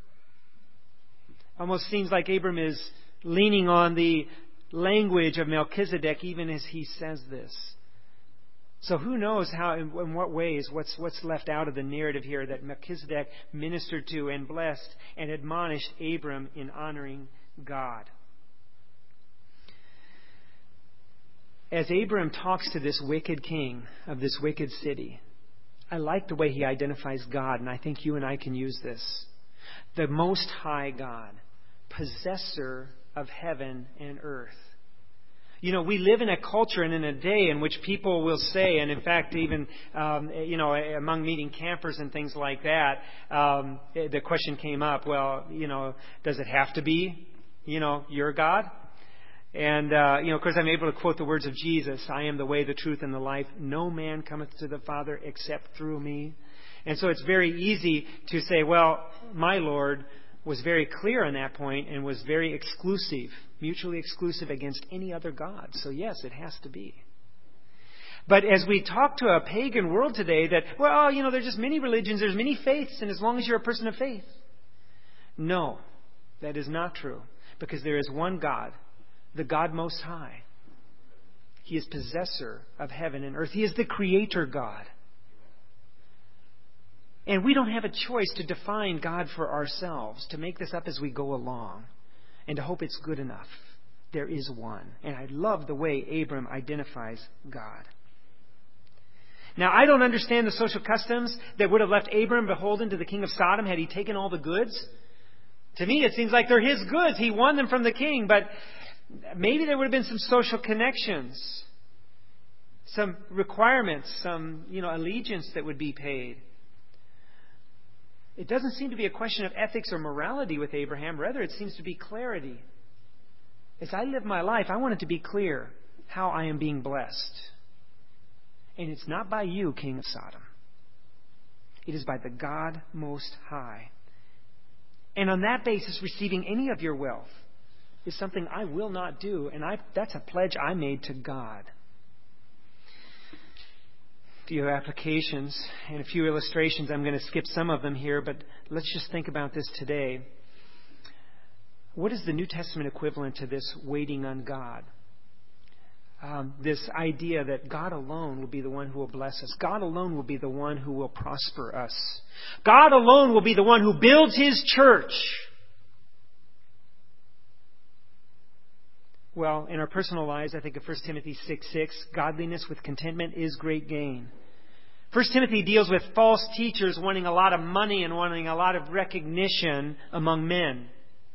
Speaker 1: Almost seems like Abram is leaning on the language of Melchizedek even as he says this. So who knows how, in what ways, what's left out of the narrative here that Melchizedek ministered to and blessed and admonished Abram in honoring God. As Abram talks to this wicked king of this wicked city, I like the way he identifies God, and I think you and I can use this. The Most High God, possessor of heaven and earth. You know, we live in a culture and in a day in which people will say, and in fact, even, among meeting campers and things like that, the question came up, well, does it have to be, your God? And, of course, I'm able to quote the words of Jesus, "I am the way, the truth, and the life. No man cometh to the Father except through me." And so it's very easy to say, well, my Lord was very clear on that point and was very exclusive, mutually exclusive against any other God. So yes, it has to be. But as we talk to a pagan world today that, there's just many religions, there's many faiths, and as long as you're a person of faith. No, that is not true. Because there is one God, the God Most High. He is possessor of heaven and earth. He is the Creator God. And we don't have a choice to define God for ourselves, to make this up as we go along, and to hope it's good enough. There is one. And I love the way Abram identifies God. Now, I don't understand the social customs that would have left Abram beholden to the king of Sodom had he taken all the goods. To me, it seems like they're his goods. He won them from the king, but maybe there would have been some social connections, some requirements, some, allegiance that would be paid. It doesn't seem to be a question of ethics or morality with Abraham. Rather, it seems to be clarity. As I live my life, I want it to be clear how I am being blessed. And it's not by you, king of Sodom. It is by the God Most High. And on that basis, receiving any of your wealth is something I will not do. And that's a pledge I made to God. A few applications and a few illustrations. I'm going to skip some of them here, but let's just think about this today. What is the New Testament equivalent to this waiting on God? This idea that God alone will be the one who will bless us. God alone will be the one who will prosper us. God alone will be the one who builds His church. Well, in our personal lives, I think of 1 Timothy 6:6, godliness with contentment is great gain. 1 Timothy deals with false teachers wanting a lot of money and wanting a lot of recognition among men.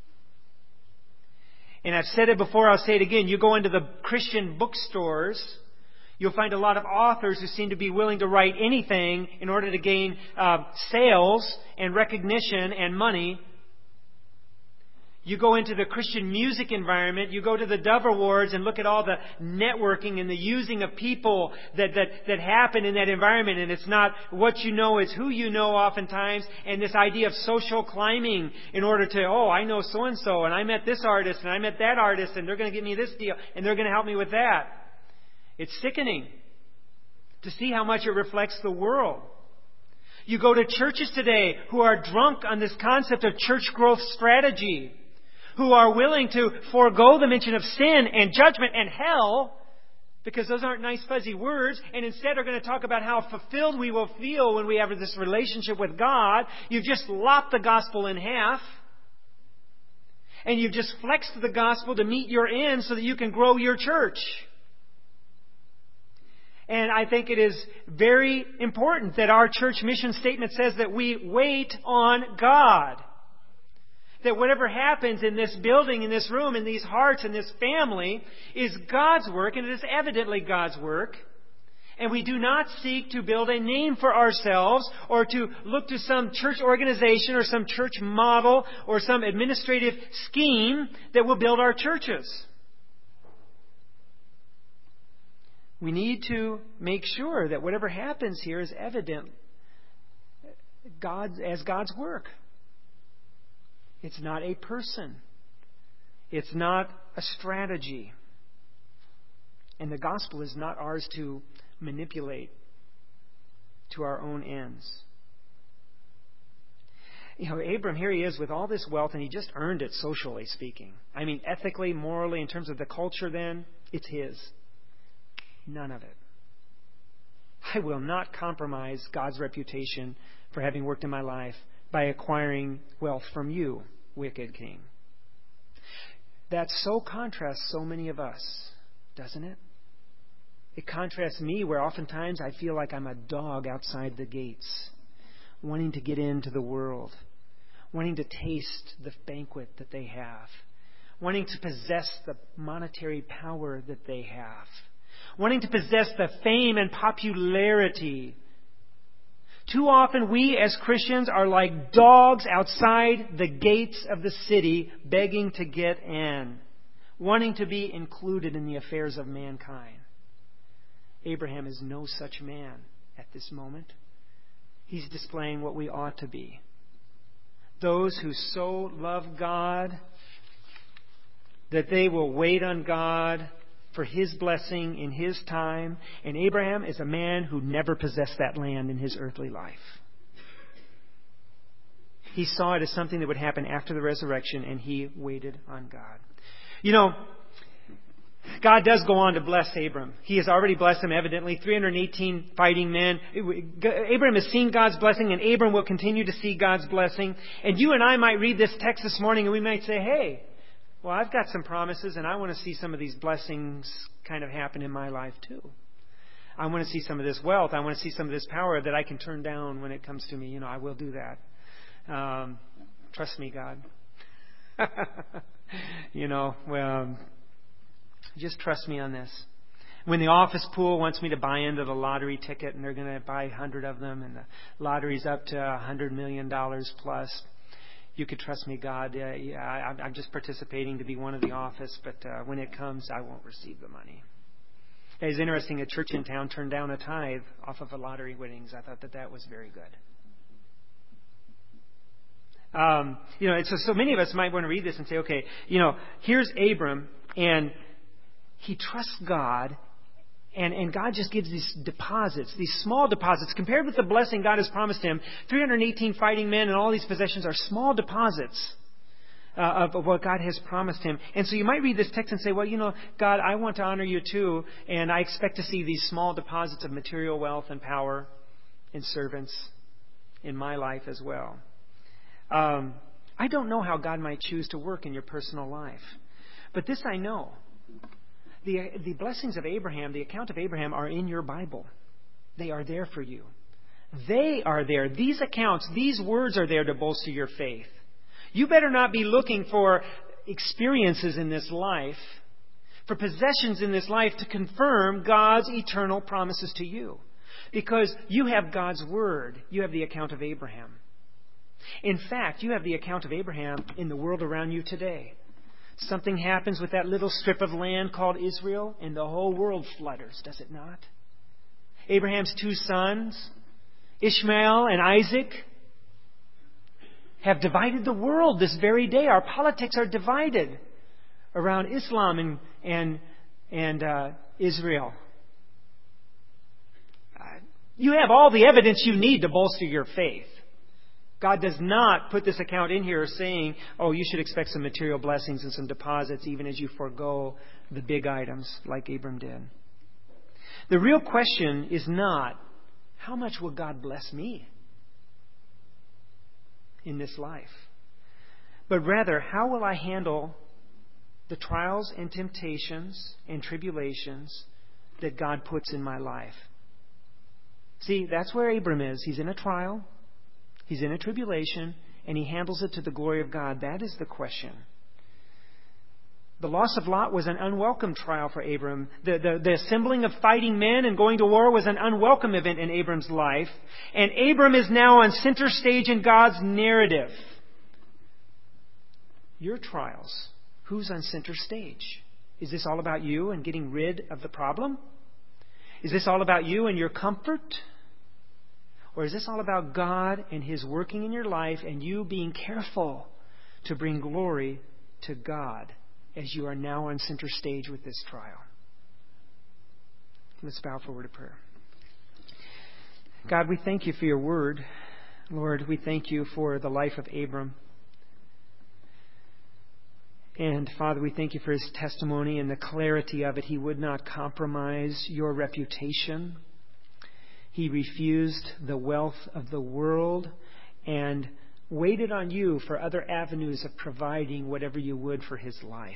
Speaker 1: And I've said it before, I'll say it again. You go into the Christian bookstores, you'll find a lot of authors who seem to be willing to write anything in order to gain sales and recognition and money. You go into the Christian music environment, you go to the Dove Awards and look at all the networking and the using of people that happen in that environment. And it's not what you know, it's who you know oftentimes. And this idea of social climbing in order to, I know so-and-so, and I met this artist, and I met that artist, and they're going to give me this deal, and they're going to help me with that. It's sickening to see how much it reflects the world. You go to churches today who are drunk on this concept of church growth strategy, who are willing to forego the mention of sin and judgment and hell, because those aren't nice fuzzy words, and instead are going to talk about how fulfilled we will feel when we have this relationship with God. You've just lopped the gospel in half, and you've just flexed the gospel to meet your end so that you can grow your church. And I think it is very important that our church mission statement says that we wait on God. That whatever happens in this building, in this room, in these hearts, in this family, is God's work, and it is evidently God's work. And we do not seek to build a name for ourselves or to look to some church organization or some church model or some administrative scheme that will build our churches. We need to make sure that whatever happens here is evident as God's work. It's not a person. It's not a strategy. And the gospel is not ours to manipulate to our own ends. Abram, here he is with all this wealth, and he just earned it socially speaking. I mean, ethically, morally, in terms of the culture then, it's his. None of it. I will not compromise God's reputation for having worked in my life by acquiring wealth from you, wicked king. That so contrasts so many of us, doesn't it? It contrasts me, where oftentimes I feel like I'm a dog outside the gates, wanting to get into the world, wanting to taste the banquet that they have, wanting to possess the monetary power that they have, wanting to possess the fame and popularity. Too often we as Christians are like dogs outside the gates of the city, begging to get in, wanting to be included in the affairs of mankind. Abraham is no such man at this moment. He's displaying what we ought to be. Those who so love God that they will wait on God for His blessing in His time. And Abraham is a man who never possessed that land in his earthly life. He saw it as something that would happen after the resurrection, and he waited on God. God does go on to bless Abram. He has already blessed him, evidently. 318 fighting men. Abram has seen God's blessing, and Abram will continue to see God's blessing. And you and I might read this text this morning, and we might say, hey, well, I've got some promises, and I want to see some of these blessings kind of happen in my life too. I want to see some of this wealth. I want to see some of this power that I can turn down when it comes to me. I will do that. Trust me, God. Just trust me on this. When the office pool wants me to buy into the lottery ticket, and they're going to buy 100 of them, and the lottery's up to $100 million plus, you could trust me, God. I'm just participating to be one of the office, but when it comes, I won't receive the money. It's interesting, a church in town turned down a tithe off of a lottery winnings. I thought that was very good. So many of us might want to read this and say, okay, here's Abram, and he trusts God, and God just gives these deposits, these small deposits. Compared with the blessing God has promised him, 318 fighting men and all these possessions are small deposits of what God has promised him. And so you might read this text and say, well, God, I want to honor you too, and I expect to see these small deposits of material wealth and power and servants in my life as well. I don't know how God might choose to work in your personal life. But this I know, The blessings of Abraham, the account of Abraham, are in your Bible. They are there for you. They are there. These accounts, these words are there to bolster your faith. You better not be looking for experiences in this life, for possessions in this life to confirm God's eternal promises to you. Because you have God's Word. You have the account of Abraham. In fact, you have the account of Abraham in the world around you today. Something happens with that little strip of land called Israel, and the whole world flutters, does it not? Abraham's two sons, Ishmael and Isaac, have divided the world this very day. Our politics are divided around Islam and Israel. You have all the evidence you need to bolster your faith. God does not put this account in here saying, oh, you should expect some material blessings and some deposits even as you forego the big items like Abram did. The real question is not, how much will God bless me in this life? But rather, how will I handle the trials and temptations and tribulations that God puts in my life? See, that's where Abram is. He's in a trial. He's in a tribulation, and he handles it to the glory of God. That is the question. The loss of Lot was an unwelcome trial for Abram. The assembling of fighting men and going to war was an unwelcome event in Abram's life. And Abram is now on center stage in God's narrative. Your trials, who's on center stage? Is this all about you and getting rid of the problem? Is this all about you and your comfort? Or is this all about God and His working in your life and you being careful to bring glory to God as you are now on center stage with this trial? Let's bow for a word of prayer. God, we thank you for your word. Lord, we thank you for the life of Abram. And Father, we thank you for his testimony and the clarity of it. He would not compromise your reputation. He refused the wealth of the world and waited on you for other avenues of providing whatever you would for his life.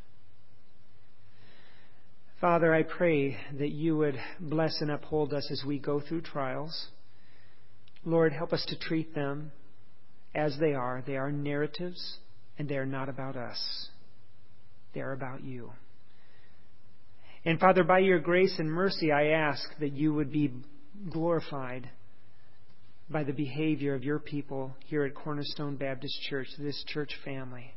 Speaker 1: Father, I pray that you would bless and uphold us as we go through trials. Lord, help us to treat them as they are. They are narratives, and they are not about us. They are about you. And Father, by your grace and mercy, I ask that you would be glorified by the behavior of your people here at Cornerstone Baptist Church, this church family.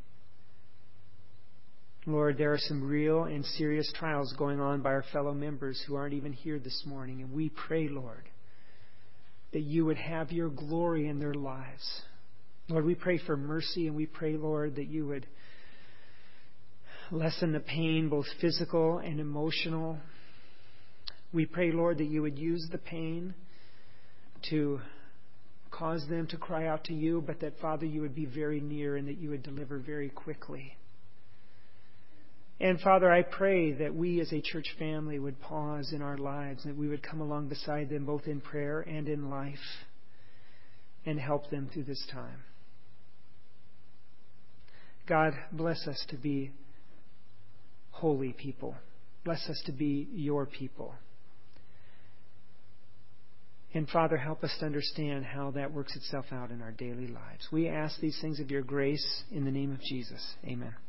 Speaker 1: Lord, there are some real and serious trials going on by our fellow members who aren't even here this morning. And we pray, Lord, that you would have your glory in their lives. Lord, we pray for mercy, and we pray, Lord, that you would lessen the pain, both physical and emotional. We pray, Lord, that you would use the pain to cause them to cry out to you, but that, Father, you would be very near and that you would deliver very quickly. And, Father, I pray that we as a church family would pause in our lives, that we would come along beside them both in prayer and in life and help them through this time. God, bless us to be holy people. Bless us to be your people. And Father, help us to understand how that works itself out in our daily lives. We ask these things of your grace in the name of Jesus. Amen.